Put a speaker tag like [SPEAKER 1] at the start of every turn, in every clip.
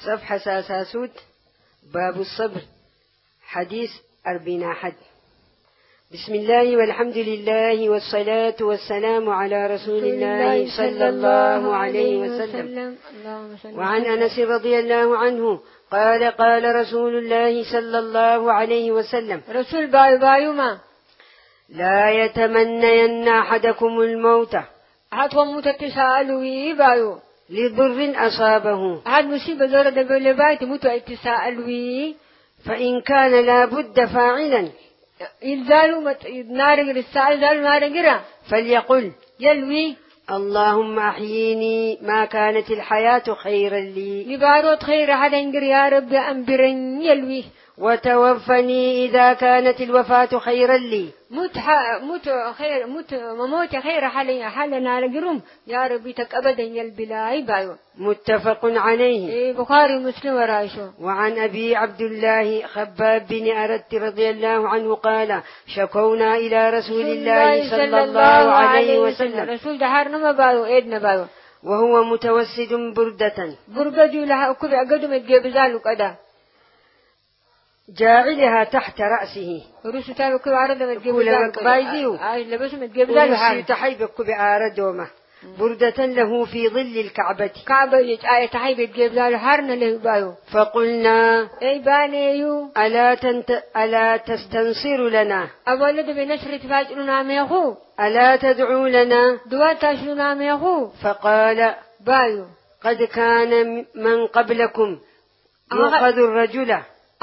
[SPEAKER 1] صفحة ساساسود باب الصبر حديث 40 حد. بسم الله والحمد لله والصلاة والسلام على رسول الله صلى الله عليه وسلم. وعن أنس رضي الله عنه قال قال رسول الله صلى الله عليه وسلم
[SPEAKER 2] رسول بايو ما
[SPEAKER 1] لا يتمنين أحدكم الموت
[SPEAKER 2] أحدهم متتساءلوي بايو
[SPEAKER 1] لضر أصابه
[SPEAKER 2] أحد مصيبة زورة دبل بايت متتساءلوي
[SPEAKER 1] فإن كان لا بد فاعلا
[SPEAKER 2] يلزالو نار السائل زالو نار
[SPEAKER 1] فليقل
[SPEAKER 2] يلوي
[SPEAKER 1] اللهم أحييني ما كانت الحياة خيرا لي
[SPEAKER 2] نبارو خير حدا ينقر يا رب أنبرن يلوي
[SPEAKER 1] وتوفني إذا كانت الوفاة خيرا لي
[SPEAKER 2] مموت خير حالنا لقرم يا ربي تك أبدا يلبلاي بايو.
[SPEAKER 1] متفق عليه.
[SPEAKER 2] بخاري مسلم ورايشو.
[SPEAKER 1] وعن أبي عبد الله خباب بن أرت رضي الله عنه قال شكونا إلى رسول الله صلى الله عليه وسلم
[SPEAKER 2] رسول دهارنا ما بايو إيدنا بايو
[SPEAKER 1] وهو متوسد بردة
[SPEAKER 2] لها أكبر أقدم الجبزال وكذا
[SPEAKER 1] جاعلها تحت رأسه
[SPEAKER 2] ورسوتها بكل عرض
[SPEAKER 1] كل بايديو
[SPEAKER 2] لبسوا متجبزال
[SPEAKER 1] وحال تحيب كل عرضهما بردة له في ظل الكعبة
[SPEAKER 2] كعبة تحيب الجبزال حارنا له بايو.
[SPEAKER 1] فقلنا
[SPEAKER 2] أي بانيو
[SPEAKER 1] ألا تستنصر لنا
[SPEAKER 2] أولد بنشر تفاجئنا ميخو
[SPEAKER 1] ألا تدعو لنا
[SPEAKER 2] دوات تاشلنا ميخو.
[SPEAKER 1] فقال
[SPEAKER 2] بايو
[SPEAKER 1] قد كان من قبلكم يؤخذ الرجل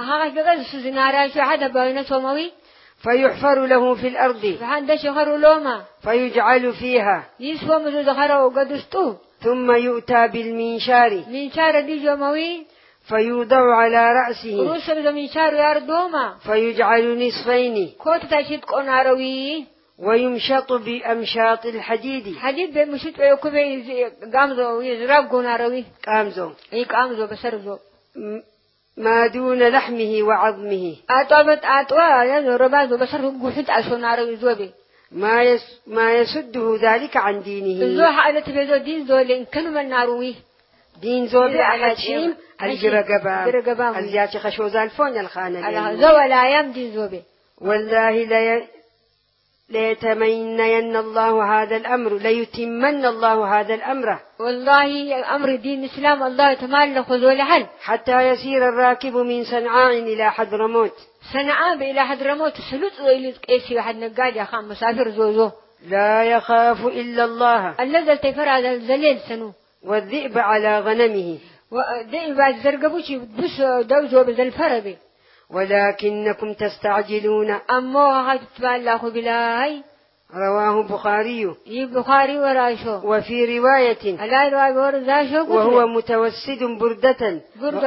[SPEAKER 1] فيحفر له في الأرض فيجعل فيها ثم يؤتى بالمنشار فيوضع على رأسه فيجعل نصفين ويمشط بأمشاط الحديد قامزو ما دون لحمه وعظمه ما يسده ذلك عن دينه دين زول على شيم الجرقبام الجاتي خشوزان فون الخانة والله ليتمنين الله هذا الأمر ليتمن الله هذا الأمر
[SPEAKER 2] والله أمر دين الإسلام الله تمال خذوا لحل
[SPEAKER 1] حتى يسير الراكب من صنعاء إلى حضرموت
[SPEAKER 2] صنعاء إلى حضرموت سلوت إلى إيش واحد نقاد يا خام مسافر زوزو
[SPEAKER 1] لا يخاف إلا الله
[SPEAKER 2] الذي التفر على الزليل سنو
[SPEAKER 1] والذئب على غنمه
[SPEAKER 2] والذئب بعد زرقبوش بس دوزو بزلفربي
[SPEAKER 1] ولكنكم تستعجلون
[SPEAKER 2] أما تتبالغ بلاي.
[SPEAKER 1] رواه بخاري
[SPEAKER 2] بخاري ورايشو.
[SPEAKER 1] وفي رواية وهو متوسد بردة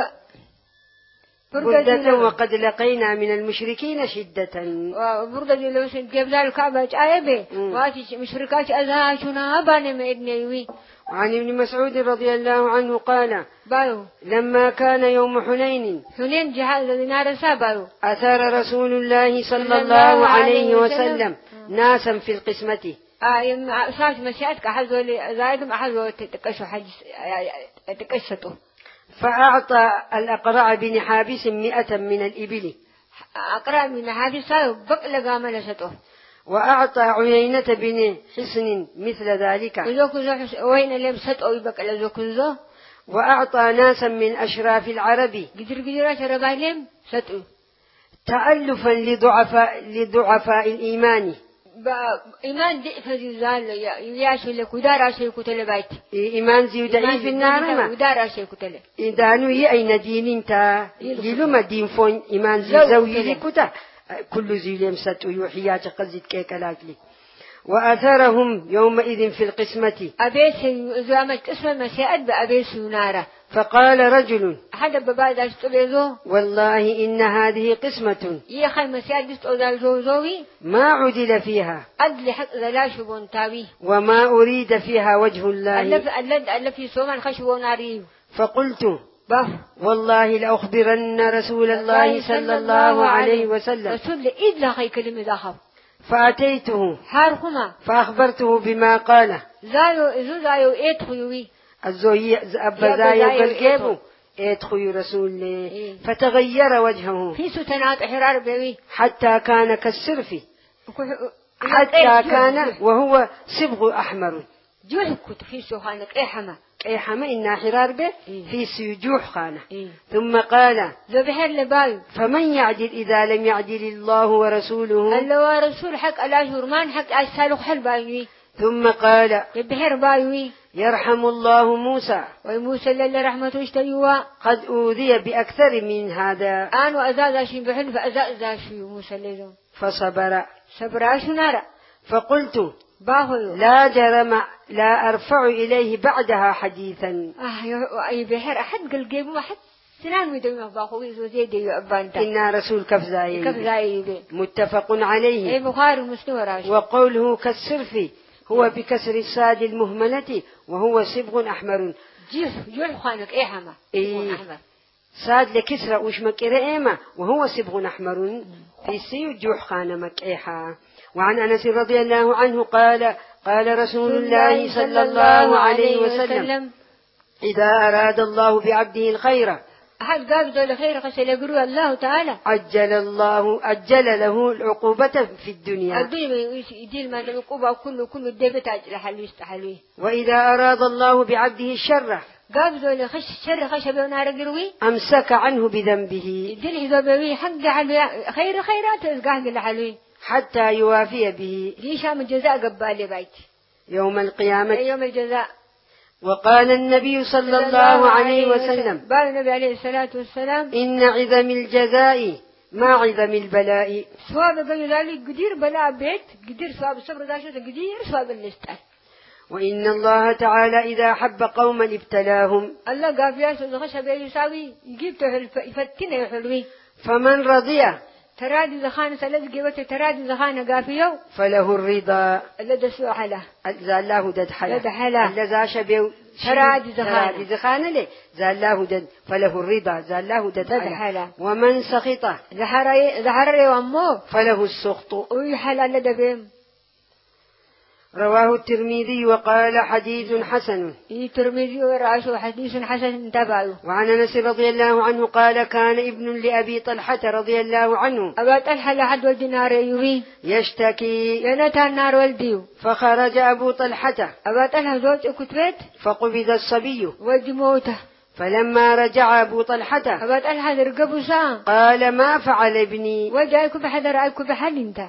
[SPEAKER 1] وقد لقينا من المشركين شدة
[SPEAKER 2] بردة لو سنجيب ذلك الكعبة آيبه واتي مشركات أزهاشنا أباني ما إدنيوي.
[SPEAKER 1] وعن ابن مسعود رضي الله عنه قال
[SPEAKER 2] بايو
[SPEAKER 1] لما كان يوم حنين
[SPEAKER 2] جهاز دينار سابايو
[SPEAKER 1] أثار رسول الله صلى الله عليه وسلم ناسا في القسمة
[SPEAKER 2] ساعة مسياتك أحزو زايدهم أحزو تتكشوا حج تكشتوا
[SPEAKER 1] فأعطى الأقرع بن حابس 100 من الإبل
[SPEAKER 2] أقرع بن حابس بقل قام لشته
[SPEAKER 1] وأعطى عيينة بن حصن مثل ذلك وأعطى ناسا من أشراف العرب تألفا لضعفاء الإيمان
[SPEAKER 2] إيمان ضعف زال ياشو لكودار شيء كتله بيت
[SPEAKER 1] إيمان زي ضعيف النار ما
[SPEAKER 2] كودار شيء كتله
[SPEAKER 1] إذا نو يأين دين تا يلوم دين فون إيمان زي زوي كتا كل زي لمسات ويوحيات قزت كيكلاكلي وأثرهم يومئذ في القسمة
[SPEAKER 2] أبيس زامت اسم مسيئات بأبيس نارا.
[SPEAKER 1] فقال رجل
[SPEAKER 2] أحد ببعض أشتبهزو
[SPEAKER 1] والله إن هذه قسمة
[SPEAKER 2] يخي مسيئات بستوزالزوزوي
[SPEAKER 1] ما عدل فيها
[SPEAKER 2] أدل حق ذلاش بونتاوي
[SPEAKER 1] وما أريد فيها وجه الله
[SPEAKER 2] ألف في سوما خشو ناري.
[SPEAKER 1] فقلت والله لأخبرن رسول الله صلى الله عليه وسلم
[SPEAKER 2] رسول إذ لخي كلمة ذهب.
[SPEAKER 1] فأتيته
[SPEAKER 2] حارهما
[SPEAKER 1] فأخبرته بما قال
[SPEAKER 2] زايو إتخيوي
[SPEAKER 1] الزوي أبا زايو بالكيبو ادخل رسول الله فتغير وجهه
[SPEAKER 2] في ستنات حرار بوي
[SPEAKER 1] حتى كان كالسرف حتى كان وهو صبغ أحمر
[SPEAKER 2] جوه كنت في سوخانك حما
[SPEAKER 1] حما إن حرار به في سجوح خانة ثم قال
[SPEAKER 2] ذو بحر لبايو
[SPEAKER 1] فمن يعدل إذا لم يعدل الله ورسوله
[SPEAKER 2] الله ورسول حق ألا شرمان حق أسالو حل بايوي
[SPEAKER 1] ثم قال
[SPEAKER 2] بحر بايوي
[SPEAKER 1] يرحم الله موسى
[SPEAKER 2] وموسى لله رحمته اشتيوا
[SPEAKER 1] قد أوذي بأكثر من هذا
[SPEAKER 2] آن وأزازاشين بحن فأزازاشي موسى لله
[SPEAKER 1] فصبر
[SPEAKER 2] صبراشو نارا
[SPEAKER 1] فقلت
[SPEAKER 2] باهو
[SPEAKER 1] لا جرم لا أرفع إليه بعدها حديثا
[SPEAKER 2] أي بحر أحد قل قيبو أحد سنان مدوما باهو ويزو زيدي يؤبانتا
[SPEAKER 1] إن رسول كفزايد متفق عليه
[SPEAKER 2] أي بخاري مسلم وراشي
[SPEAKER 1] وقوله كالسرف هو بكسر الصاد المهملة وهو صبغ أحمر
[SPEAKER 2] جيف خانك إيه حما أحمر
[SPEAKER 1] صاد لكسرة وش مكرئيمة وهو صبغ أحمر في سيو جوح خان مكئحا وعن أنس رضي الله عنه قال قال رسول الله صلى الله عليه وسلم إذا أراد الله بعبده الخير
[SPEAKER 2] أحد قابض الخير خسل يقول الله تعالى
[SPEAKER 1] أجل له العقوبة في الدنيا
[SPEAKER 2] يدير ما العقوبة كله الدبت أجل حلوه
[SPEAKER 1] وإذا أراد الله بعبده الشر
[SPEAKER 2] قابض الشر خشب ونار قروي
[SPEAKER 1] أمسك عنه بذنبه
[SPEAKER 2] يدير إذا بوي حق خيرات إزقاه لحلوه حتى
[SPEAKER 1] يوافي به
[SPEAKER 2] ليش من جزاء قبال بيت
[SPEAKER 1] يوم القيامة
[SPEAKER 2] يوم الجزاء.
[SPEAKER 1] وقال النبي صلى الله عليه وسلم
[SPEAKER 2] قال النبي عليه الصلاة والسلام
[SPEAKER 1] إن عظم الجزاء ما عظم البلاء
[SPEAKER 2] ثواب قال ذلك قدير بلاء بيت قدير ثواب الصبر ذا قدير ثواب الاستعان.
[SPEAKER 1] وإن الله تعالى إذا حب قوما ابتلاهم
[SPEAKER 2] الله قال فيها سوزخش بيساوي يجيب يفتنه يحلوي
[SPEAKER 1] فمن رضي
[SPEAKER 2] ترادي زخانة الذي قوته ترادي زخانة قافيو
[SPEAKER 1] فله الرضا
[SPEAKER 2] الذي سوى حلا
[SPEAKER 1] زالله دد
[SPEAKER 2] حلا
[SPEAKER 1] الذي شبه
[SPEAKER 2] ترادي
[SPEAKER 1] زخانة له زالله دد فله الرضا زالله دد حلا ومن سخطه
[SPEAKER 2] زحر وامه
[SPEAKER 1] فله السخط
[SPEAKER 2] ويحلا لدبهم.
[SPEAKER 1] رواه الترمذي وقال حديث حسن.
[SPEAKER 2] الترمذي ورأسه حديث حسن تبعه.
[SPEAKER 1] وعن أنس رضي الله عنه قال كان ابن لأبي طلحة رضي الله عنه
[SPEAKER 2] أبا طلحة لحد ولد نار يوي
[SPEAKER 1] يشتكي
[SPEAKER 2] ينتهى النار والديو
[SPEAKER 1] فخرج أبو طلحة
[SPEAKER 2] أبا طلحة زوج كتبت
[SPEAKER 1] فقبض الصبي
[SPEAKER 2] ولد موته.
[SPEAKER 1] فلما رجع أبو طلحة
[SPEAKER 2] أبا طلحة رقبوا سام
[SPEAKER 1] قال ما فعل ابني
[SPEAKER 2] وجاءك بحذر رأيك بحل انت.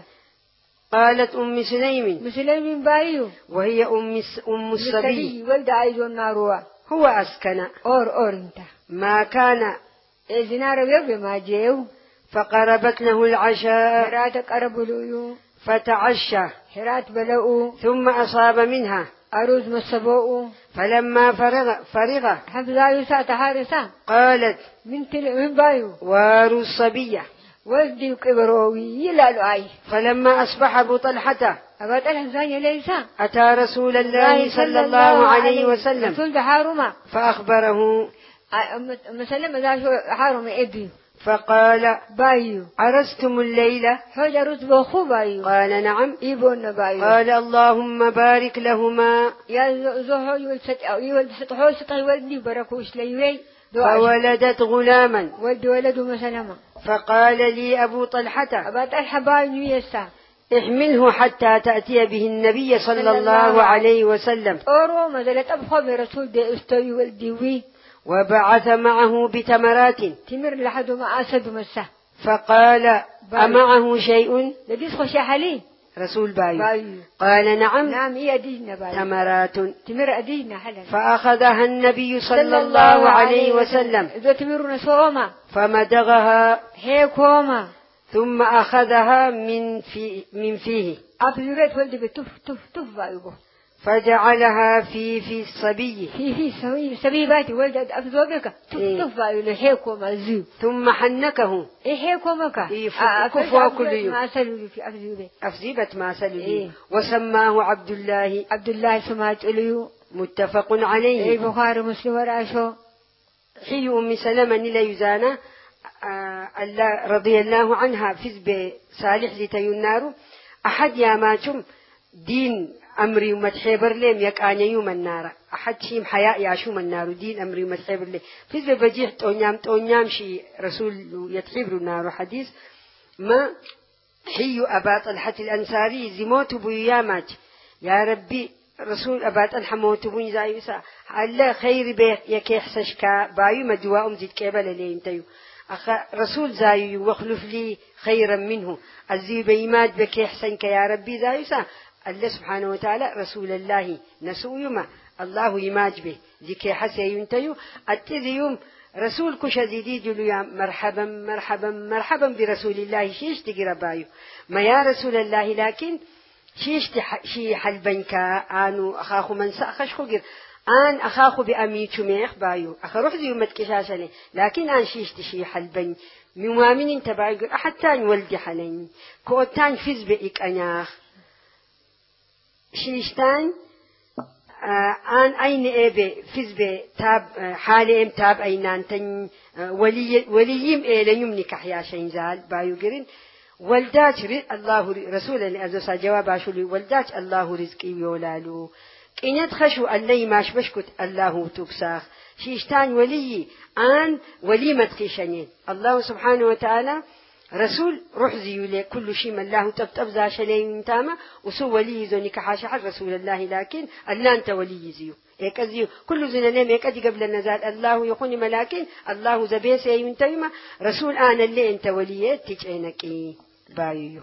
[SPEAKER 1] قالت أم سليم
[SPEAKER 2] بايو
[SPEAKER 1] وهي أم الصبي
[SPEAKER 2] ولد عايز النار
[SPEAKER 1] هو أسكن
[SPEAKER 2] أور انت
[SPEAKER 1] ما كان
[SPEAKER 2] زنار ويوم ما جيو
[SPEAKER 1] فقربت له العشاء
[SPEAKER 2] حرات قربوا له
[SPEAKER 1] فتعشى
[SPEAKER 2] حرات بلؤوا
[SPEAKER 1] ثم أصاب منها
[SPEAKER 2] أروز مصبوء
[SPEAKER 1] فلما فرغ
[SPEAKER 2] حفظا يسا تحارسا
[SPEAKER 1] قالت
[SPEAKER 2] من بايو
[SPEAKER 1] وارو الصبية
[SPEAKER 2] ولدي كبروي يلالو عاي.
[SPEAKER 1] فلما أصبح أبو طلحة
[SPEAKER 2] أبا طلحة زاني ليس
[SPEAKER 1] أتى رسول الله صلى الله عليه وسلم
[SPEAKER 2] رسول بحارمة
[SPEAKER 1] فأخبره
[SPEAKER 2] مسلم ذا شو حارم إبي
[SPEAKER 1] فقال
[SPEAKER 2] بايو
[SPEAKER 1] عرستم الليلة
[SPEAKER 2] حوجة رتبه خو بايو
[SPEAKER 1] قال نعم
[SPEAKER 2] إبون بايو
[SPEAKER 1] قال اللهم بارك لهما
[SPEAKER 2] يا زهو يولد سطحي ولدني بركوش ليوي
[SPEAKER 1] فولدت غلاما
[SPEAKER 2] ولد مسلمة.
[SPEAKER 1] فقال لي أبو طلحة
[SPEAKER 2] أبا طلحة بايو يسا
[SPEAKER 1] احمله حتى تأتي به النبي صلى الله عليه وسلم
[SPEAKER 2] أورو مدلت أبخو برسول دي استوي والديوي
[SPEAKER 1] وبعث معه بتمرات
[SPEAKER 2] تمر لحد ما أسد مسا.
[SPEAKER 1] فقال أمعه شيء
[SPEAKER 2] لديس خشي حلي
[SPEAKER 1] رسول بايو قال نعم
[SPEAKER 2] إيه أدينا بايو
[SPEAKER 1] تمرات
[SPEAKER 2] تمر أدينا حلا
[SPEAKER 1] فأخذها النبي صلى الله عليه وسلم
[SPEAKER 2] إذا تمر نسوما
[SPEAKER 1] فمدغها
[SPEAKER 2] هيكوما
[SPEAKER 1] ثم أخذها من فيه
[SPEAKER 2] أبزرت ولد بتف بايو
[SPEAKER 1] فجعلها في الصبي
[SPEAKER 2] في صبي باتي ولد أفزوبك تف بايو لهيكوما زيو ثم
[SPEAKER 1] حنكه
[SPEAKER 2] هيكوما
[SPEAKER 1] كفوا كل يوم
[SPEAKER 2] ما سلوا في
[SPEAKER 1] أفزيبت ما سلوا وسماه عبد الله
[SPEAKER 2] سمات إليو
[SPEAKER 1] متفق عليه.
[SPEAKER 2] بخاري مسلم وراشو
[SPEAKER 1] حي أم سلمة نلا يزانا رضي الله عنها فز بصالح لتينارو أحد يا ماتم دين أمري ومتحبر لهم يكاني يوم النار أحد شيم حياء يعشو من النار دين أمري ومتحبر لهم فيز بجيح تونيام شي رسول يتحبر النار حديث ما حي أبا طلحة الأنصاري زموت بيامات يا ربي رسول أبا طلحة موت بني زايوسا الله خير به يكيحسشكا بايو مدواء زيد كيبل لين تيو رسول زايو وخلف لي خيرا منه الزيب إيماد بكيحسنك يا ربي زايوسا الله سبحانه وتعالى رسول الله نسو يما الله يماج به ذكي حسي ينتيو التذيوم رسول كش زيدي جلو يا مرحبا مرحبا مرحبا برسول الله شيش تقرا بايو ما يا رسول الله لكن شيش شي حلبنكا آنو أخاخو من سأخش خجر آن أخاخو بأميتو ميخ بايو أخروح زي يومت كشاشني لكن آن شيش تشي حلبن مؤمن انت بايو أحد تاني ولدي حلين كوتان فيز بإك أناخ شيشتان آن أين إبه فيز تاب حالهم تاب أينان تن وليم إليهم نكح يا شينزال بايو جرين ولدات الله رسول الله أزوسا جواب عشولي ولدات الله رزقي ويولالو إن يدخشوا اللي ماش بشكت الله تكساخ شيشتان ولي آن ولي مدخشنين الله سبحانه وتعالى رسول روح زيولي كل شيء من الله تبتبزا شلين تاما وسو ولي زوني كحاشا حق رسول الله لكن الله أنت ولي زيو هيك زيو كل زنانيم هيك أدي قبل النزال الله يخوني ملاكين الله زبيس ينتيما رسول آن اللي أنت ولي تجعينك بايو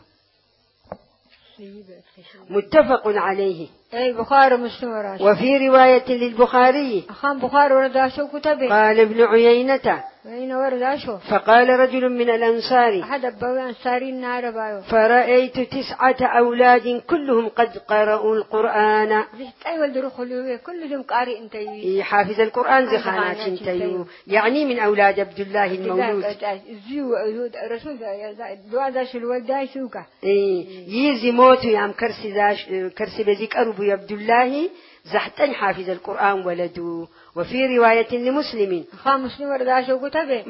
[SPEAKER 1] متفق عليه
[SPEAKER 2] أي بخاري مسلم
[SPEAKER 1] وفي رواية للبخاري
[SPEAKER 2] أخان بخاري ورداشو كتبه
[SPEAKER 1] قال ابن عيينة
[SPEAKER 2] وين ورداشو
[SPEAKER 1] فقال رجل من الأنصار
[SPEAKER 2] أحد أبوي أنصاري النار بايو
[SPEAKER 1] فرأيت 9 أولاد كلهم قد قرأوا القرآن
[SPEAKER 2] أي ولد رخلوه كلهم قارئ انتيو
[SPEAKER 1] حافظ القرآن زخانات انتيو يعني من أولاد عبد الله المولود
[SPEAKER 2] زيو رسول دواداش الولداي سوكا
[SPEAKER 1] يزي موتو يام كرسي بزيك أربو عبد الله زحتن حافظ القرآن ولده وفي رواية لمسلم
[SPEAKER 2] مسلم ورداشو كتبه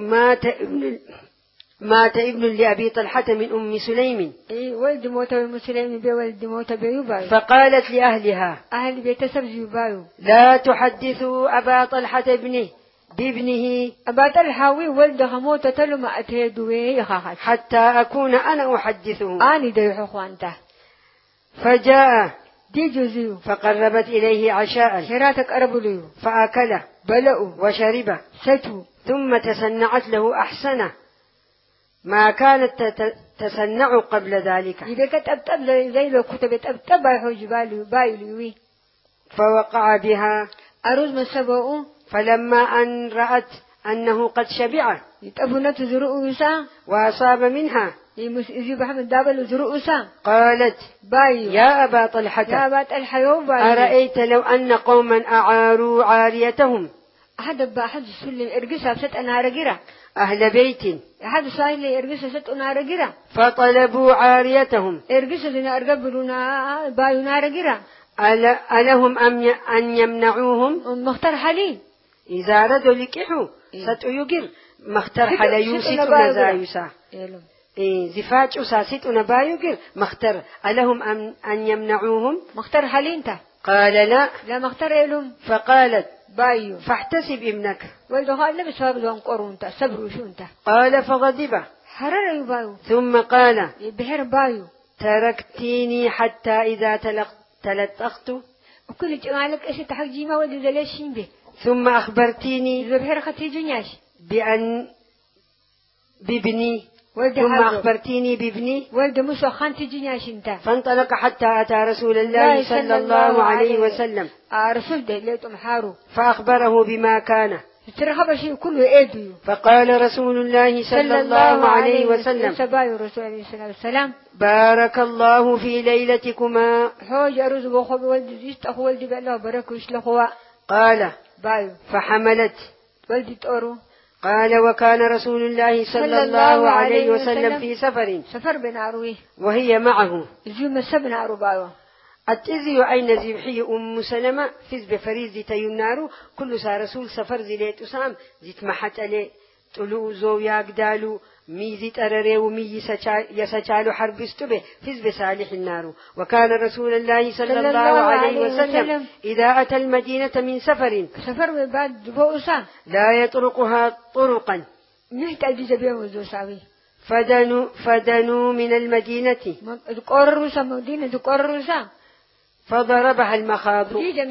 [SPEAKER 1] مات ابن لأبي طلحة من أم سليم
[SPEAKER 2] ولد موت المسلم بولد موت بيوبايو
[SPEAKER 1] فقالت لأهلها
[SPEAKER 2] أهل بيت سبزي بايو
[SPEAKER 1] لا تحدثوا أبا طلحة بابنه
[SPEAKER 2] أبا طلحة ولد خموت تلما أتهدوه
[SPEAKER 1] حتى أكون أنا أحدثه
[SPEAKER 2] آني ديحو خوانته
[SPEAKER 1] فجاء
[SPEAKER 2] دي جزيو
[SPEAKER 1] فقربت إليه عشاء
[SPEAKER 2] شراتك أربليو
[SPEAKER 1] فأكله
[SPEAKER 2] بلأوا
[SPEAKER 1] وشربه
[SPEAKER 2] ستو
[SPEAKER 1] ثم تصنعت له أحسنه ما كانت تصنع قبل ذلك
[SPEAKER 2] إذا كتبتب زي لو كتبت أبتب يحوج بايلوي
[SPEAKER 1] فوقع بها
[SPEAKER 2] أروز من سبعه
[SPEAKER 1] فلما أن رأت أنه قد شبع
[SPEAKER 2] يتأبونا تزرؤوا يسا
[SPEAKER 1] وأصاب منها
[SPEAKER 2] يجيب محمد دابل زرؤوا يسا
[SPEAKER 1] قالت
[SPEAKER 2] بايو
[SPEAKER 1] يا أبا طلحة
[SPEAKER 2] يا أبا طلحة بايو
[SPEAKER 1] أرأيت لو أن قوما أعاروا عاريتهم
[SPEAKER 2] أحد سلم إرقصها بست أنا رقرة
[SPEAKER 1] أهل بيت
[SPEAKER 2] أحد سائل إرقصها ست أنا رقرة
[SPEAKER 1] فطلبوا عاريتهم
[SPEAKER 2] إرقصها لنا أرقبلنا بايو نارقرة
[SPEAKER 1] ألهم أن يمنعوهم
[SPEAKER 2] مختار حالي
[SPEAKER 1] إذا ردوا لكحوا ستيقر مختار حالي يوسط مزايوسا زفاج أساسيت نبايقر مختار ألهم أن يمنعوهم
[SPEAKER 2] مختار حالي انت
[SPEAKER 1] قال
[SPEAKER 2] لا مختار لهم
[SPEAKER 1] فقالت
[SPEAKER 2] بايو
[SPEAKER 1] فاحتسب ابنك
[SPEAKER 2] والدخال لبس فابد وانقروا انت صبروا شو انت
[SPEAKER 1] قال فغضب
[SPEAKER 2] حرر يبايو
[SPEAKER 1] ثم قال
[SPEAKER 2] بحر بايو
[SPEAKER 1] تركتيني حتى إذا تلطخت
[SPEAKER 2] وكل جمالك ايش تحجي ما ولد ليشين به
[SPEAKER 1] ثم أخبرتيني
[SPEAKER 2] إذا بحر خطي جنياش
[SPEAKER 1] بابني
[SPEAKER 2] ولد
[SPEAKER 1] ثم أخبرتيني بابني
[SPEAKER 2] ولد موسى خانتي جنياش انت
[SPEAKER 1] فانطلق حتى أتى رسول الله صلى الله عليه وسلم
[SPEAKER 2] رسول ده ليتم حارو
[SPEAKER 1] فأخبره بما كان
[SPEAKER 2] ترى شيء كله ايديو
[SPEAKER 1] فقال رسول الله صلى الله عليه وسلم
[SPEAKER 2] سبايو رسول الله صلى الله عليه وسلم
[SPEAKER 1] بارك الله في ليلتكما
[SPEAKER 2] حوج أرز بخو ولد زيست أخو ولد بالله بركوش لخوا
[SPEAKER 1] قال
[SPEAKER 2] بايو
[SPEAKER 1] فحملت
[SPEAKER 2] ولد تورو
[SPEAKER 1] قال وكان رسول الله صلى الله عليه وسلم في
[SPEAKER 2] سفر بناروي
[SPEAKER 1] وهي معه
[SPEAKER 2] زيوم السبن عرو بايو
[SPEAKER 1] التزي أين زبحي أم سلمة فز بفريز تينارو كل سا رسول سفر زليت أسام زيت محت عليه طلوع زو يقدالو ميزي ترري ومي يسجالو حرب استبه حزب صالح النار. وكان رسول الله صلى الله عليه وسلم إذا أتى المدينة من سفر
[SPEAKER 2] بعد بوسا
[SPEAKER 1] لا يطرقها طرقا
[SPEAKER 2] نحتاج جبيه وزوساوي
[SPEAKER 1] فدنوا من المدينة
[SPEAKER 2] تقررسا مدينة تقررسا
[SPEAKER 1] فضربها المخاض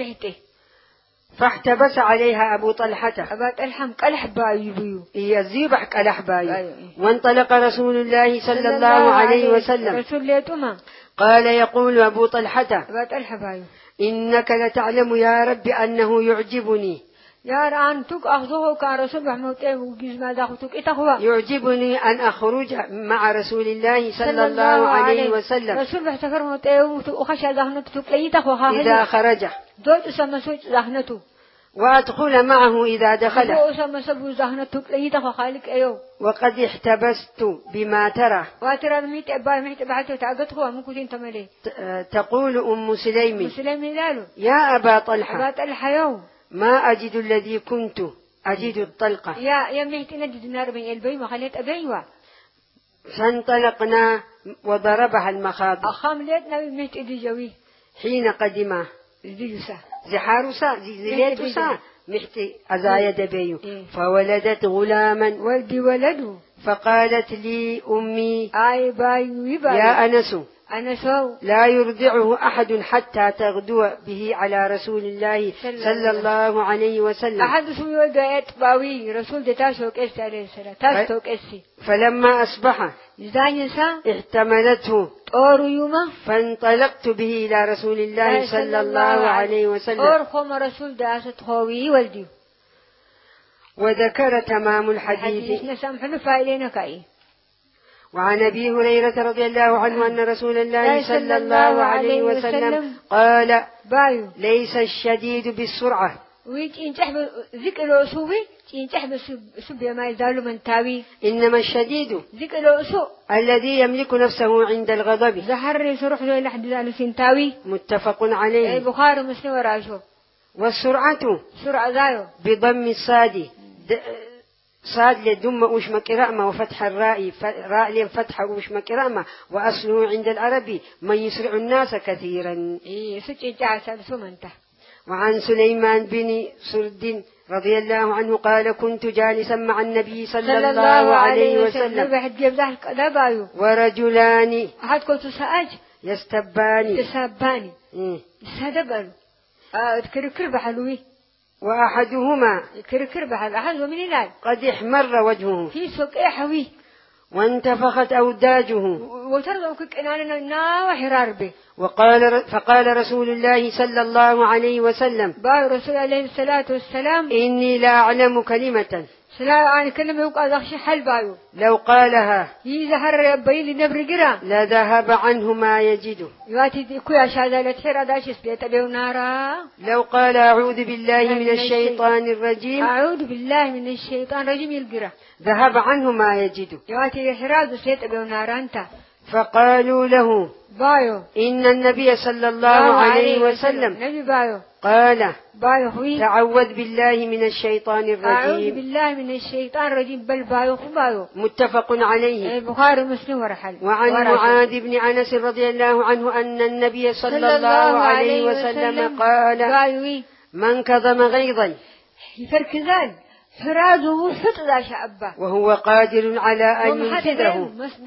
[SPEAKER 1] فاحتبس عليها أبو طلحة
[SPEAKER 2] أبا طلحة قلح بايو
[SPEAKER 1] يزيبح قلح بايو. وانطلق رسول الله صلى الله عليه وسلم
[SPEAKER 2] رسول ليتما
[SPEAKER 1] قال يقول أبو طلحة
[SPEAKER 2] أبا طلحة بايو
[SPEAKER 1] إنك لتعلم يا رب أنه يعجبني
[SPEAKER 2] يا ران توك أخذوه كرسول محمود وجزما داخلك إتخوا
[SPEAKER 1] يعجبني أن أخرج مع رسول الله صلى الله عليه وسلم
[SPEAKER 2] رسول بحتفر موت وخشى داخلك ليتخوا
[SPEAKER 1] إذا خرج
[SPEAKER 2] دوت سمسوج داخلته
[SPEAKER 1] وأدخل معه إذا دخل وقد احتبست بما ترى. تقول أم سليم يا أبا طلحة ما أجد الذي كنت أجد الطلقة فانطلقنا وضربها المخاض حين قدم زحاروسا زيليتوسا محتي أزايا دبيو فولدت غلاما
[SPEAKER 2] ولدي ولده
[SPEAKER 1] فقالت لي أمي
[SPEAKER 2] أي بايو
[SPEAKER 1] يا أنس
[SPEAKER 2] أنسو
[SPEAKER 1] لا يرضعه أحد حتى تغدو به على رسول الله صلى الله عليه وسلم.
[SPEAKER 2] أحد سوي ولد باوي رسول تاشوك إسي عليه السلام تاشوك إسي.
[SPEAKER 1] فلما أصبح احتملته فانطلقت به إلى رسول الله صلى الله عليه وسلم. وذكر تمام الحديث. وعن أبي هريرة رضي الله عنه أن رسول الله صلى الله عليه وسلم قال ليس الشديد بالسرعة إنما الشديد الذي يملك نفسه عند الغضب. متفق عليه. والسرعة بضم الصاد صاد لدم وش مكرامة وفتح الراء راء لفتح وش مكرامة وأصله عند العرب من يسرع الناس كثيرا. وعن سليمان بن سرد رضي الله عنه قال كنت جالسا مع النبي صلى الله عليه وسلم ورجلان يستبان وأحدهما قد احمر وجهه وانتفخت أوداجه فقال رسول الله صلى الله عليه وسلم
[SPEAKER 2] رسول عليه الصلاة والسلام
[SPEAKER 1] إني لا أعلم كلمة لو قالها لذهب عنه ما يجده. لو قال أعوذ بالله من الشيطان الرجيم ذهب عنه ما يجده. فقالوا له إن النبي صلى الله عليه وسلم قال تعوذ بالله من الشيطان الرجيم. متفق عليه. وعن معاذ بن أنس رضي الله عنه أن النبي صلى الله عليه وسلم قال من كظم غيظا
[SPEAKER 2] فرازه حط شعبه
[SPEAKER 1] وهو قادر على أن ينفذه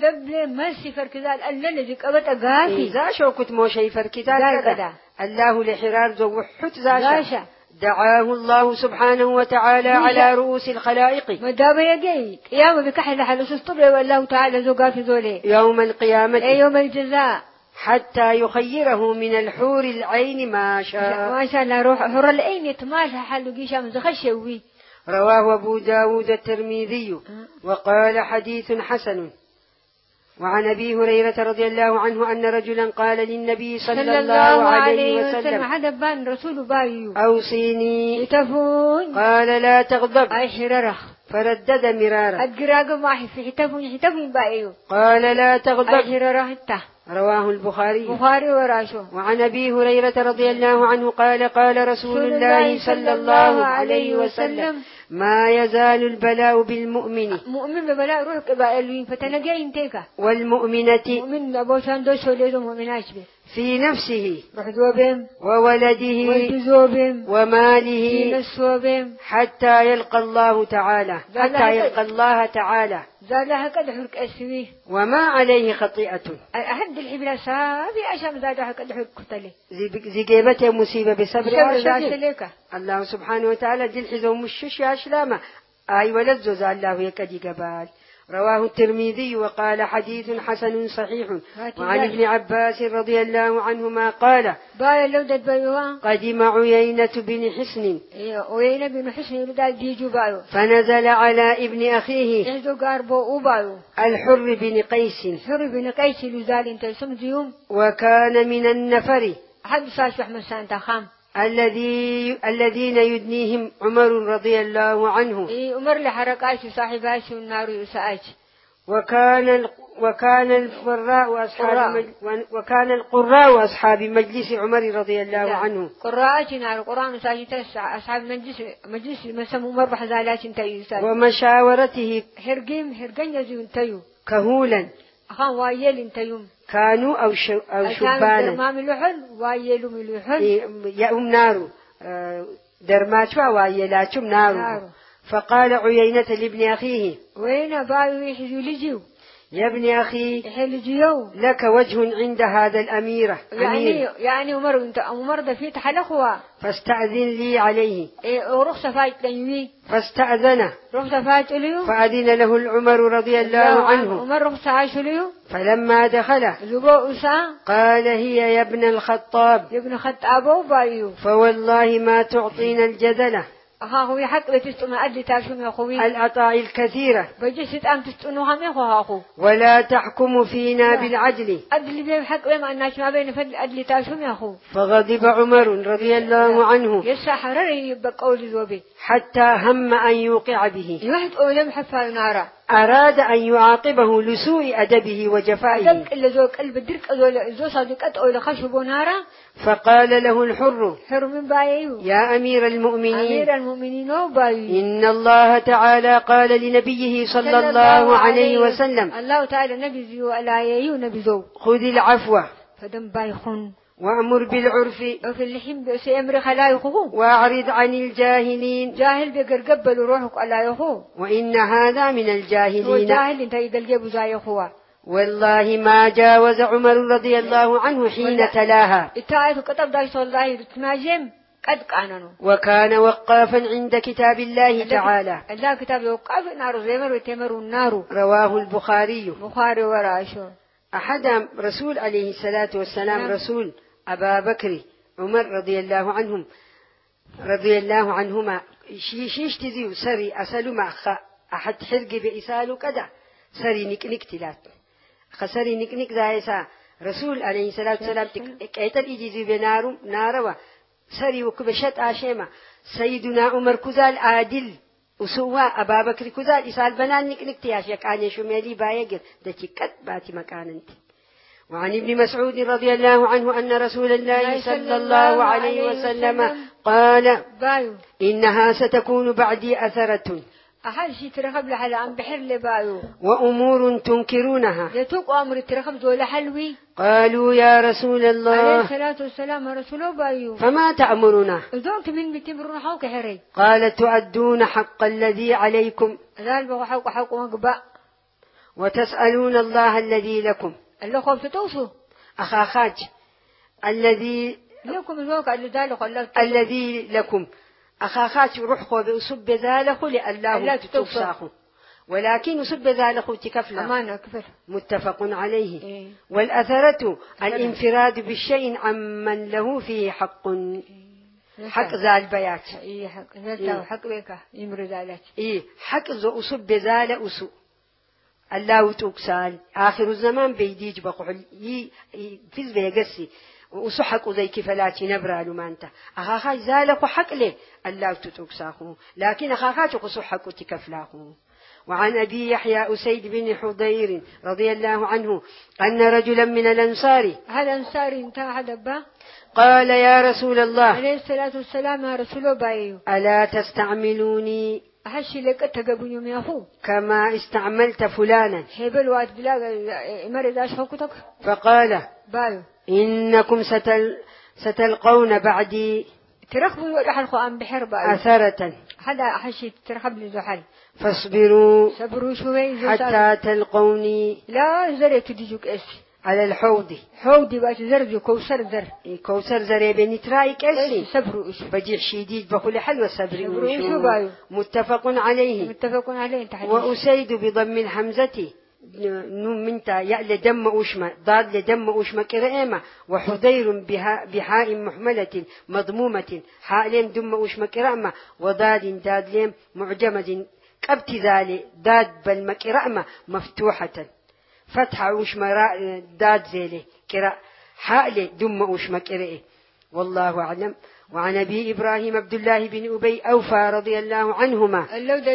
[SPEAKER 1] إذا شو كنت مو شيء فركذا الله لحرار زو حط زاشا دعاه الله سبحانه وتعالى على رؤوس الخلائق
[SPEAKER 2] مدام يجي قيامه بكحل حلوس الطبع والله تعالى زوقات ذولي
[SPEAKER 1] يوم القيامة
[SPEAKER 2] يوم الجزاء
[SPEAKER 1] حتى يخيره من الحور العين ما شاء
[SPEAKER 2] الله روح حور العين يتماشى حلو قيشام زخشوي.
[SPEAKER 1] رواه أبو داود الترمذي وقال حديث حسن. وعن أبي هريرة رضي الله عنه أن رجلا قال للنبي صلى الله عليه وسلم أوصيني قال لا تغضب فردد مرارا
[SPEAKER 2] الجراج ما في حتفون بايو
[SPEAKER 1] قال لا تغضب
[SPEAKER 2] أجر راحته
[SPEAKER 1] رواه البخاري.
[SPEAKER 2] بخاري وراشو.
[SPEAKER 1] وعن أبي هريرة رضي الله عنه قال قال رسول الله صلى الله عليه وسلم ما يزال البلاء بالمؤمن
[SPEAKER 2] مؤمن ببلاء روح قبائلين فتنجي انتكا
[SPEAKER 1] والمؤمنة
[SPEAKER 2] مؤمن أبوشان دوش وليزو مؤمناش به
[SPEAKER 1] في نفسه
[SPEAKER 2] بحدوبهم
[SPEAKER 1] وولده
[SPEAKER 2] والجزوبهم
[SPEAKER 1] وماله
[SPEAKER 2] نسوبهم
[SPEAKER 1] حتى يلقى الله تعالى
[SPEAKER 2] زادها قد حرك أسويه
[SPEAKER 1] وما عليه خطيئة
[SPEAKER 2] أحد الحبلة سابي أشام زادها قد حرك قتله
[SPEAKER 1] زي جيبته مصيبة بصبر
[SPEAKER 2] عاشق
[SPEAKER 1] الله سبحانه وتعالى دي الحزو مشش يا شلامة أي ولد زوز الله يكدي قبال. رواه الترمذي وقال حديث حسن صحيح. وعن ابن عباس رضي الله عنهما قال قدم عيينة بن حصن فنزل على ابن أخيه الحر بن قيس وكان من النفر الذين يدنيهم عمر رضي الله عنه.
[SPEAKER 2] عمر لحركات صاحباش النار يساعد.
[SPEAKER 1] وكان القراء أصحاب مجلس عمر رضي الله عنه.
[SPEAKER 2] قراء نار القرآن ساجد أصحاب مجلس مسمى عمر بحزالات تيسان.
[SPEAKER 1] ومشاورته
[SPEAKER 2] هرجين يزون تيو.
[SPEAKER 1] كهولا.
[SPEAKER 2] أخان وايل تيوم.
[SPEAKER 1] كانوا أو شبانا.
[SPEAKER 2] ما ملوحن وايلو ملوحن.
[SPEAKER 1] يأم نارو درماتوا وايلاتهم نارو. فقال عيينة لابن أخيه
[SPEAKER 2] وين بايو يحزولجيو
[SPEAKER 1] يا ابن أخي
[SPEAKER 2] يحلجيو
[SPEAKER 1] لك وجه عند هذا الأمير
[SPEAKER 2] يعني عمر انت عمر ده في تحلخوا
[SPEAKER 1] فاستأذن لي عليه
[SPEAKER 2] ورخصة فايت لنيوي
[SPEAKER 1] فاستأذنه
[SPEAKER 2] رخصة فايت ليو
[SPEAKER 1] فأذن له العمر رضي الله عنه
[SPEAKER 2] عمر رخصة عاش ليو
[SPEAKER 1] فلما دخله قال هي يا ابن الخطاب
[SPEAKER 2] بايو
[SPEAKER 1] فوالله ما تعطينا الجدلة
[SPEAKER 2] هو يحق بتستنى أدلي تاشم يا خوي
[SPEAKER 1] العطاء الكثيرة
[SPEAKER 2] بجسد أم تستنوها ميخو هاخو
[SPEAKER 1] ولا تحكم فينا بالعدل
[SPEAKER 2] أدلي بيحق بما الناس ما بين فضل أدلي تاشم يا خو.
[SPEAKER 1] فغضب عمر رضي الله عنه
[SPEAKER 2] يسحر يبقى الزوبي
[SPEAKER 1] حتى هم أن يوقع به
[SPEAKER 2] يوحد أولم حفا نارا
[SPEAKER 1] أراد أن يعاقبه لسوء أدبه وجفائه
[SPEAKER 2] إلا زوك قلب الدرك زو صادقات أو لخشب نارا.
[SPEAKER 1] فقال له الحر
[SPEAKER 2] حر من بايو
[SPEAKER 1] يا أمير المؤمنين
[SPEAKER 2] بايو
[SPEAKER 1] إن الله تعالى قال لنبيه صلى الله عليه وسلم
[SPEAKER 2] الله تعالى نبي ولا ييو نبي زو
[SPEAKER 1] خذ العفو
[SPEAKER 2] فدم بايخون
[SPEAKER 1] وأمر بالعرف
[SPEAKER 2] وفي اللحم بسيمر خلايخو
[SPEAKER 1] وأعرض عن الجاهلين
[SPEAKER 2] جاهل بيقرقبل روحك على يخو
[SPEAKER 1] وإن هذا من الجاهلين
[SPEAKER 2] وجاهل انت يقلقب زي يخو.
[SPEAKER 1] والله ما جاوز عمر رضي الله عنه حين تلاها وكان وقافا عند كتاب الله تعالى.
[SPEAKER 2] الله كتاب يوقف نار زمر وتمر النار.
[SPEAKER 1] رواه البخاري.
[SPEAKER 2] بخاري وراشو.
[SPEAKER 1] أحد رسول عليه الصلاة والسلام رسول أبا بكر عمر رضي الله عنهما شيش تزيو سري أسأل ما أحد حرق بإساله كذا سري نك تلات خسري نك زايسا رسول عليه الصلاة والسلام كيتل إجيزي بناروا سري وكبشت آشيما سيدنا عمر كزال عادل وسوى أبا بكر كزال إسال بنان نك تياش يكاني شمالي بايقر دكي كت باتي مكاننت. وعن ابن مسعود رضي الله عنه أن رسول الله صلى الله عليه وسلم قال إنها ستكون بعدي أثرة
[SPEAKER 2] أحد شيء ترخب لحل عم بحر لبايو
[SPEAKER 1] وأمور تنكرونها
[SPEAKER 2] يتوق أمر ترخب دول حلوي.
[SPEAKER 1] قالوا يا رسول الله
[SPEAKER 2] عليه الصلاة والسلام رسوله بايو
[SPEAKER 1] فما تأمرنا
[SPEAKER 2] ذوقت من بتمرون حوك حري.
[SPEAKER 1] قال تؤدون حق الذي عليكم
[SPEAKER 2] ذال بغو حق وقباء
[SPEAKER 1] وتسألون الله الذي لكم
[SPEAKER 2] اللي خوف توصوا
[SPEAKER 1] أخاخاج الذي
[SPEAKER 2] الذي
[SPEAKER 1] لكم أخاخات روحه بأصب ذاله لألاه تتصاخه ولكن أصب ذاله تكفله متفق عليه. والأثرة الانفراد بالشيء عمن له فيه حق ذا البيات
[SPEAKER 2] حق بك يمر ذالك
[SPEAKER 1] حق ذو أصب ذال أسو الله تكسال آخر الزمان بيديج بقول فيز بيجسي وصحك وزي كفلاتي نبرالو ما أنت أخاخا زالك وحق لي الله تتوكساخو لكن أخاخا تقصحك وتكفلاخو. وعن أبي يحيى أسيد بن حضير رضي الله عنه أن رجلا من الأنصار
[SPEAKER 2] هذا أنصاري انتهى دبا
[SPEAKER 1] قال يا رسول الله
[SPEAKER 2] عليه الصلاة والسلام يا رسول الله
[SPEAKER 1] ألا تستعملوني
[SPEAKER 2] أحشي لك تقبل يوم يخو
[SPEAKER 1] كما استعملت فلانا
[SPEAKER 2] هبل واد بلا مرد أشهقتك
[SPEAKER 1] فقال
[SPEAKER 2] بايو
[SPEAKER 1] إنكم ستلقون بعدي
[SPEAKER 2] ترخبوا ودحلقوا أم بحر بايو
[SPEAKER 1] أثرة
[SPEAKER 2] هذا أحشي ترخب لزحل
[SPEAKER 1] فاصبروا
[SPEAKER 2] صبروا شوي
[SPEAKER 1] حتى تلقوني
[SPEAKER 2] لا زرت تديجوك إسي
[SPEAKER 1] على الحوض
[SPEAKER 2] حوضي بات زرد كوثر زر
[SPEAKER 1] كوثر زر بني ترايك أسي
[SPEAKER 2] صبروا إيش
[SPEAKER 1] بجيح شديد بقول حلوة
[SPEAKER 2] صبروا إيش بايو
[SPEAKER 1] متفق عليه.
[SPEAKER 2] متفق عليه تحديث.
[SPEAKER 1] وأسيد بضم الحمزة نون منتا يأل دم أشمة ضاد لدم أشمة كرائمة وحضير بحاء محملة مضمومة حاء لم دم أشمة كرائمة وضاد داد لم معجمة كابتذال داد بالمكرائمة مفتوحة فتح أشمة داد زيله كراء حاء لدم أشمة كرائمة والله أعلم. وعن أبي إبراهيم عبد الله بن أبي أوفى رضي الله عنهما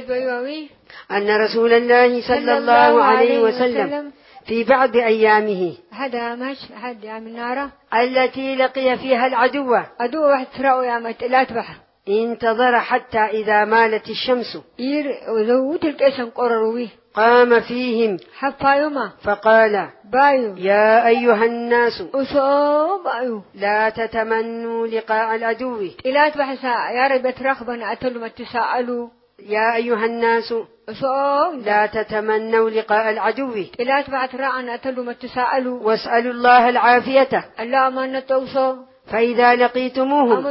[SPEAKER 1] أن رسول الله صلى الله عليه وسلم في بعض أيامه
[SPEAKER 2] هذا مش هذا يا من نارة
[SPEAKER 1] التي لقي فيها العدو
[SPEAKER 2] واحد تراو يا مت لا تبح
[SPEAKER 1] انتظر حتى إذا مالت الشمس
[SPEAKER 2] وزوت الكيسن قرروي
[SPEAKER 1] قام فيهم
[SPEAKER 2] حفايما
[SPEAKER 1] فقال
[SPEAKER 2] بايو
[SPEAKER 1] يا أيها الناس
[SPEAKER 2] بايو
[SPEAKER 1] لا تتمنوا لقاء العدو
[SPEAKER 2] لا تبح يا رب ترخبنا أتلوا ما تساءلوا
[SPEAKER 1] يا أيها الناس لا تتمنوا لقاء العدو
[SPEAKER 2] لا تبع تراعنا أتلوا ما تساءلوا
[SPEAKER 1] واسألوا الله العافية
[SPEAKER 2] الله ما نتوصوا
[SPEAKER 1] فإذا لقيتموهم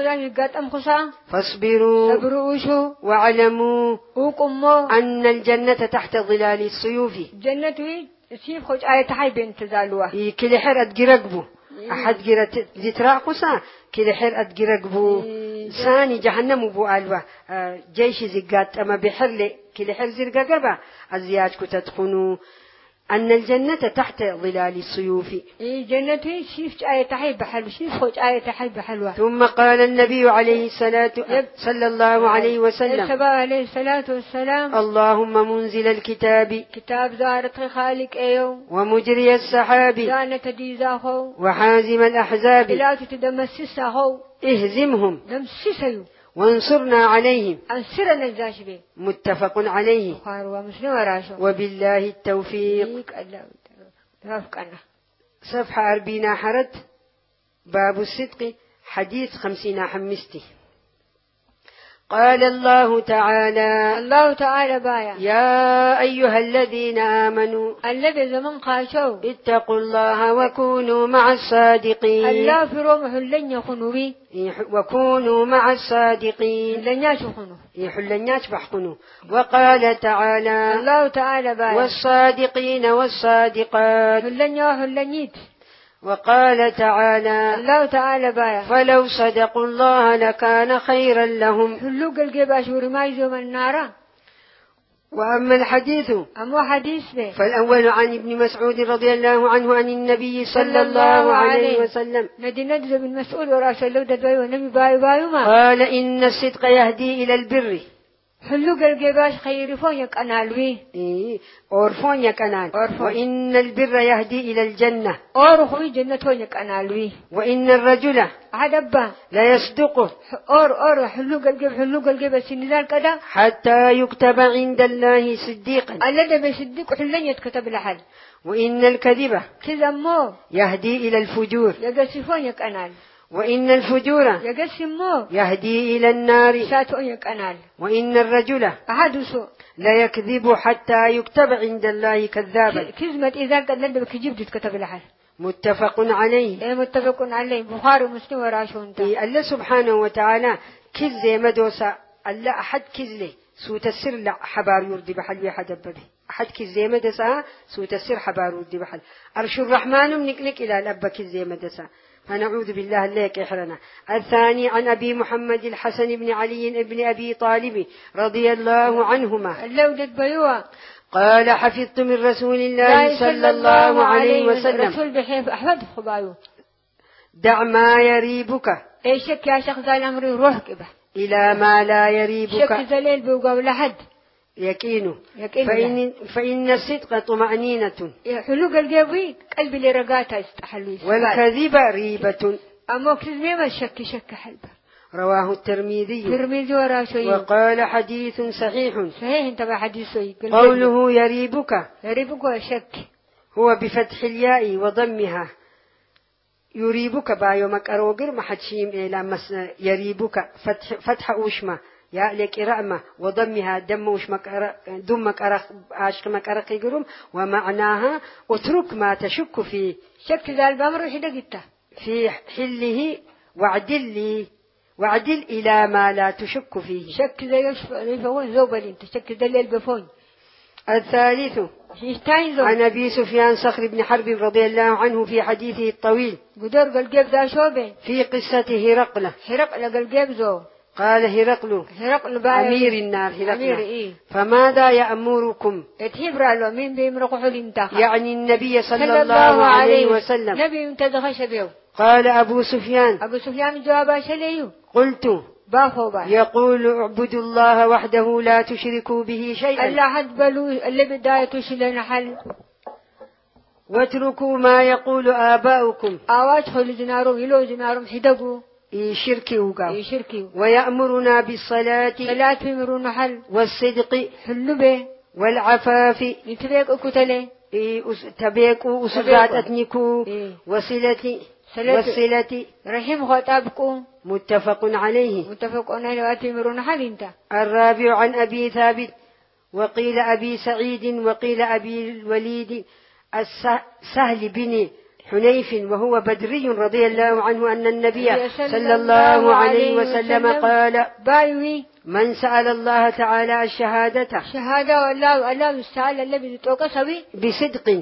[SPEAKER 2] فاصبروا
[SPEAKER 1] واعلموا أن الجنة تحت ظلال السيوف
[SPEAKER 2] جنة سيف خوش آية حي بنت زالوا
[SPEAKER 1] كل حر أتجرقبو أحد جرت زتراقصا كل حر أتجرقبو ثاني جهنم بو ألوا جيش زقات أما بحر كل حر زرقبا الزياج كتدخنوا أن الجنة تحت ظلال السيوف
[SPEAKER 2] جنة سيف آية حي بحلو سيف خوش آية حي بحلوة.
[SPEAKER 1] ثم قال النبي عليه الصلاة صلى الله عليه وسلم
[SPEAKER 2] عليه الصلاة والسلام
[SPEAKER 1] اللهم منزل الكتاب
[SPEAKER 2] كتاب زارة خالق أيو
[SPEAKER 1] ومجري السحاب
[SPEAKER 2] زانة ديزاهو
[SPEAKER 1] وحازم الأحزاب
[SPEAKER 2] لا تتدمسسهو
[SPEAKER 1] اهزمهم
[SPEAKER 2] دمسسيو
[SPEAKER 1] وانصرنا عليهم
[SPEAKER 2] أنصرنا الزاشبي
[SPEAKER 1] متفق عليه وبالله التوفيق. صفحة 40 حرت باب الصدق حديث 50 حمستي. قال الله تعالى بايا يا أيها الذين آمنوا
[SPEAKER 2] الذي زمن قاشوا
[SPEAKER 1] اتقوا الله وكونوا مع الصادقين
[SPEAKER 2] الله فرمح لن يخنوا
[SPEAKER 1] وكونوا مع الصادقين
[SPEAKER 2] لن يشخنوا
[SPEAKER 1] يحلن يشبحكنوا. وقال تعالى
[SPEAKER 2] الله تعالى بايا
[SPEAKER 1] والصادقين والصادقات
[SPEAKER 2] لن يت.
[SPEAKER 1] وقال تعالى
[SPEAKER 2] الله تعالى بايا
[SPEAKER 1] فلو صدقوا الله لكان خيرا لهم
[SPEAKER 2] هلوك الجباش ورمايزهم النار.
[SPEAKER 1] وأما الحديث
[SPEAKER 2] به
[SPEAKER 1] فالأول عن ابن مسعود رضي الله عنه عن النبي صلى الله عليه وسلم
[SPEAKER 2] ندي بن مسعود ورسول الله دبي والنبي بايو ما
[SPEAKER 1] قال إن الصدق يهدي إلى البر
[SPEAKER 2] هلوك الجباش خير فونك أنالوي
[SPEAKER 1] أورفونك أنال وإن البر يهدي إلى الجنة
[SPEAKER 2] أورخوي جنة فونك أنالوي
[SPEAKER 1] وإن الرجل
[SPEAKER 2] عدبا
[SPEAKER 1] لا يصدق
[SPEAKER 2] حلوك الجب سنزال كذا
[SPEAKER 1] حتى يكتب عند الله صديقا
[SPEAKER 2] الذي بيصدق حلن يتكتب لحد.
[SPEAKER 1] وإن الكذبة
[SPEAKER 2] كذا مو
[SPEAKER 1] يهدي إلى الفجور
[SPEAKER 2] يقصفونك أنال
[SPEAKER 1] وإن الفجور يهدي إلى النار وإن الرجل لا يكذب حتى يكتب عند الله كذابا.
[SPEAKER 2] كذبت إذا قد كجبت كتب لحال.
[SPEAKER 1] متفق عليه.
[SPEAKER 2] متفق عليه بخاري ومسلم وراشون.
[SPEAKER 1] الله سبحانه وتعالى كذ مدوسا الله أحد كذله سوت السر لا حبار يرد بحل يحدب به أحد كذ مدسا سوت السر حبار يرد بحل أرش الرحمن منك إلى الأب كذ مدسا فنعوذ بالله لك إحرنا. الثاني عن أبي محمد الحسن بن علي بن أبي طالب رضي الله عنهما قال حفظت من رسول الله صلى الله عليه وسلم دع ما يريبك
[SPEAKER 2] اي شك يا شيخ ذا الامر روح كبه
[SPEAKER 1] إلى ما لا يريبك.
[SPEAKER 2] شك زليل بوقا لحد
[SPEAKER 1] يقين فإن الصدق طمأنينة
[SPEAKER 2] حلوق القلبي قلبي اللي رقاتها استحلوي
[SPEAKER 1] والكذب ريبة.
[SPEAKER 2] أما كذب ما شك حلبة.
[SPEAKER 1] رواه الترمذي وقال حديث صحيح.
[SPEAKER 2] انت حديث صحيح.
[SPEAKER 1] قوله يريبك
[SPEAKER 2] شك
[SPEAKER 1] هو بفتح الياء وضمها. يريبك بايو مكروغر محدشيم إلى مس يريبك فتح أوشما يا لك رأمة وضمها دم دمك عاشق مكرق يقولون ومعناها اترك ما تشك فيه.
[SPEAKER 2] شك ذا الأمر حدقته
[SPEAKER 1] في حله وعدل إلى ما لا تشك فيه.
[SPEAKER 2] شك ذا يفون زوبل انت شك ذا اللي البفون.
[SPEAKER 1] الثالث عن أبي سفيان صخر بن حرب رضي الله عنه في حديثه الطويل
[SPEAKER 2] قدر قلقب ذا شوبه
[SPEAKER 1] في قصة هرقل
[SPEAKER 2] قلقب زو قال
[SPEAKER 1] هرقل أمير النار هرقل فماذا يأمركم يعني النبي صلى الله عليه وسلم.
[SPEAKER 2] نبي متدخش بيو.
[SPEAKER 1] قال أبو سفيان
[SPEAKER 2] جوابا شليو.
[SPEAKER 1] قلت يقول اعبدوا الله وحده لا تشركوا به شيئا.
[SPEAKER 2] الله حد بلو اللي بداية شلنا حل.
[SPEAKER 1] واتركوا ما يقول آباؤكم.
[SPEAKER 2] أوادخل جنارهم يلو جنارهم حدقوا.
[SPEAKER 1] يشركوا ويأمرنا بالصلاة والصدق والعفاف تبيك أسرات أتنكو وصلة
[SPEAKER 2] رحم خطابكم.
[SPEAKER 1] متفق عليه.
[SPEAKER 2] وأتمرون حل انت.
[SPEAKER 1] الرابع عن أبي ثابت وقيل أبي سعيد وقيل أبي الوليد السهل بن حنيف وهو بدري رضي الله عنه أن النبي صلى الله عليه وسلم قال من سأل الله تعالى الشهادة
[SPEAKER 2] والله سأل الذي توقسوي
[SPEAKER 1] بصدق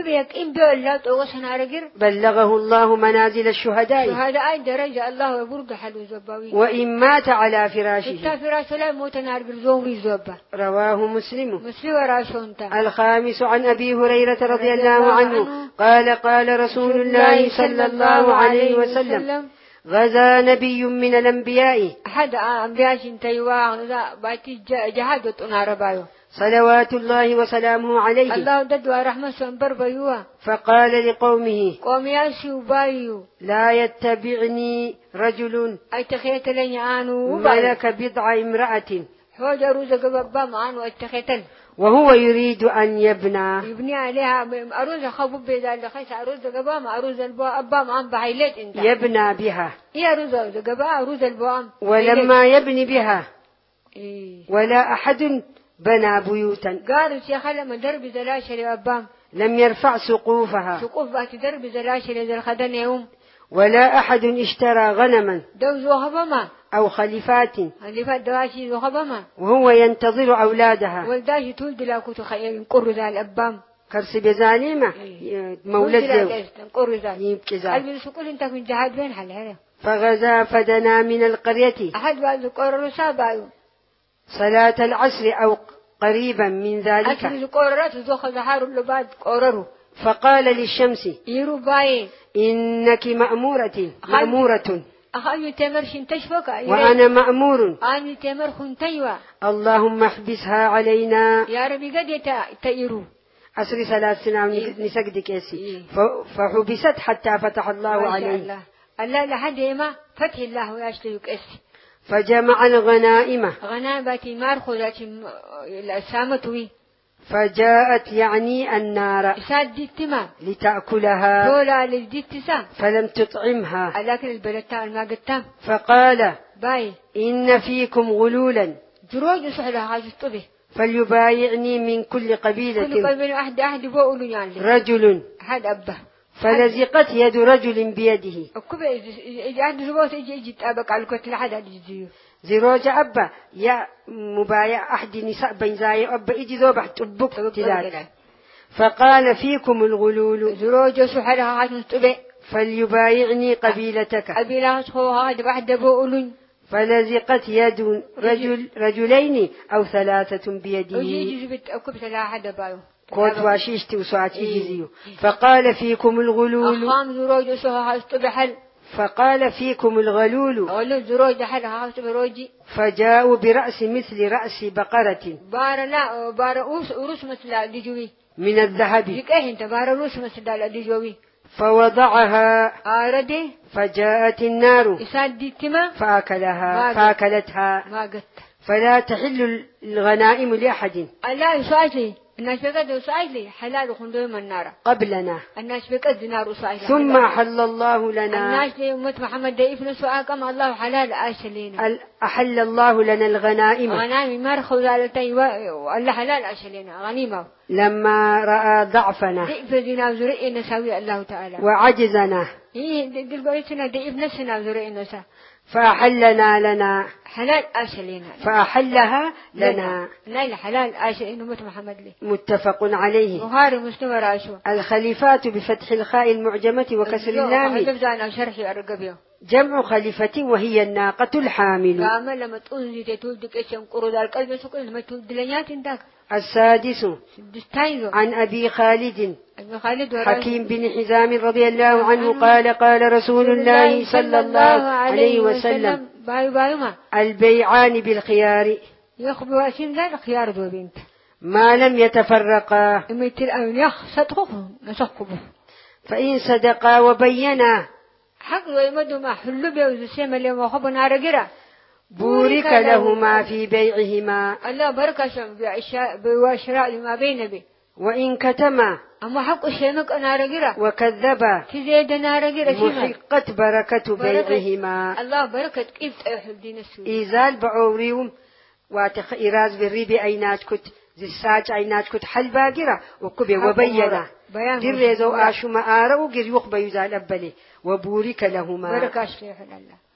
[SPEAKER 2] بلغه
[SPEAKER 1] الله منازل الشهداء
[SPEAKER 2] درجة الله يبرد حلو زباوي
[SPEAKER 1] وإن مات على فراشه
[SPEAKER 2] لا موت نار بالزوم زبا.
[SPEAKER 1] رواه مسلم.
[SPEAKER 2] وراشونتا.
[SPEAKER 1] الخامس عن أبي هريرة رضي الله عنه قال رسول الله صلى الله عليه وسلم غزا نبي من الأنبياء
[SPEAKER 2] أحد أنبياء تيوان باتي جهاد تناربايو
[SPEAKER 1] صلوات الله وسلامه عليه.
[SPEAKER 2] الله دد ورحمة سنبربيوا.
[SPEAKER 1] فقال لقومه
[SPEAKER 2] قوم ياسو بايو
[SPEAKER 1] لا يتبعني رجل
[SPEAKER 2] أي تخيت لي عنه
[SPEAKER 1] ملك بضع امرأة
[SPEAKER 2] حوج أروز قبابا عنه اتخيتن
[SPEAKER 1] وهو يريد أن يبني
[SPEAKER 2] عليها أروز خبوب بذلك خيس أروز قبام أروز البام عن بعيلات انت
[SPEAKER 1] يبنى بها
[SPEAKER 2] يا أروز قبام أروز البام
[SPEAKER 1] ولما يبني بها ولا أحد بنى بيوتا
[SPEAKER 2] قالوا يا خلما درب زلاشر أبام
[SPEAKER 1] لم يرفع سقوفها
[SPEAKER 2] بات درب زلاشر ذا الخدن يوم
[SPEAKER 1] ولا أحد اشترى غنما
[SPEAKER 2] دوزو هبما
[SPEAKER 1] أو خليفات
[SPEAKER 2] دواشي ذو هبما
[SPEAKER 1] وهو ينتظر أولادها
[SPEAKER 2] والداشي تولد لا كنت خير قر ذا الأبام
[SPEAKER 1] كرسي بزاليمة مولد
[SPEAKER 2] يبكي ذا قلبي سقول انت من جهاد بين حلها
[SPEAKER 1] فغزا فدنا من القرية
[SPEAKER 2] أحد بعض قرر سابعو
[SPEAKER 1] صلاة العصر أو قريبا من ذلك فقال للشمس إنك مأمورة وأنا مأمور اللهم احبسها علينا
[SPEAKER 2] يا ربي قد تأيرو
[SPEAKER 1] أسري 3 سنين نسجد كيسي فحبست حتى فتح الله عليه
[SPEAKER 2] الله لحد ما فتح الله ويشترك أسي
[SPEAKER 1] فجمع الغنائم
[SPEAKER 2] غنابتي مارخذة السامتوي
[SPEAKER 1] فجاءت يعني النار لتأكلها فلم تطعمها
[SPEAKER 2] لكن البلدان ما قدام
[SPEAKER 1] فقال إن فيكم غلولا فليبايعني من كل قبيلة رجل فلزقت يد رجل بيده زروج أبا يا مبايع أحد نساء بين زاي أبا إجي ذوبح تبك تلاد فقال فيكم الغلول
[SPEAKER 2] زروج سحرها
[SPEAKER 1] فليبايعني قبيلتك فلزقت يد رجلين أو 3 بيده كوت واشيشتي وساعات إجزيو فقال فيكم الغلول فقال فيكم الغلول
[SPEAKER 2] غلول زروج حد هاوس بروجي
[SPEAKER 1] فجاءوا برأس مثل رأس بقرة
[SPEAKER 2] بار لا بار روس مثل ديجوي
[SPEAKER 1] من الذهب
[SPEAKER 2] ديك انت بار روس مثل ديجوي
[SPEAKER 1] فوضعها
[SPEAKER 2] آردي
[SPEAKER 1] فجاءت النار
[SPEAKER 2] يساد ديتما
[SPEAKER 1] فأكلتها
[SPEAKER 2] ما قلت
[SPEAKER 1] فلا تحل الغنائم لأحد
[SPEAKER 2] الله يساعدني الناس بقد يساعدني حلال خندوي من النار
[SPEAKER 1] قبلنا
[SPEAKER 2] الناس بقد نار يساعدني
[SPEAKER 1] ثم أحل الله لنا
[SPEAKER 2] الناس لأمة محمد دايف نسوا كما الله حلال آشلينا
[SPEAKER 1] أحل الله لنا الغنائم
[SPEAKER 2] غنائم مرخو ذالتي والله حلال آشلينا غنيمة
[SPEAKER 1] لما رأى ضعفنا
[SPEAKER 2] ضعف ذنا زرئي نساوي الله تعالى
[SPEAKER 1] وعجزنا
[SPEAKER 2] دل قريتنا ضعف نفسنا زرئي نسا
[SPEAKER 1] فأحلنا لنا
[SPEAKER 2] حلال آشلينا
[SPEAKER 1] فأحلها لنا
[SPEAKER 2] لا حلال آشلينا أمة محمد لي
[SPEAKER 1] متفق عليه.
[SPEAKER 2] بخاري مسلم راشو.
[SPEAKER 1] الخليفات بفتح الخاء المعجمة وكسر اللام جمع خليفة وهي الناقة الحامل. السادس عن أبي خالد حكيم بن حزام رضي الله عنه قال قال رسول الله صلى الله عليه وسلم البيعان بالخيار ما لم يتفرقا فإن صدقا وبينا بورك لهما في بيعهما
[SPEAKER 2] الله بركة بواشراء ما بين بي
[SPEAKER 1] وإن كتما
[SPEAKER 2] أما حق الشيمك أنا رجرا
[SPEAKER 1] وكذبا
[SPEAKER 2] كزيد أنا رجرا
[SPEAKER 1] محقت بركة بيعهما
[SPEAKER 2] الله بركة كيف تأحل دين السوء
[SPEAKER 1] إيزال بعوريهم واتخ إراز بالريب أينات كت زساج أينات كت حل باقرة وكبه وبينا جرزو آشو مآره وقر يخبى يزال أبلي وبورك لهما
[SPEAKER 2] بركة شليح الله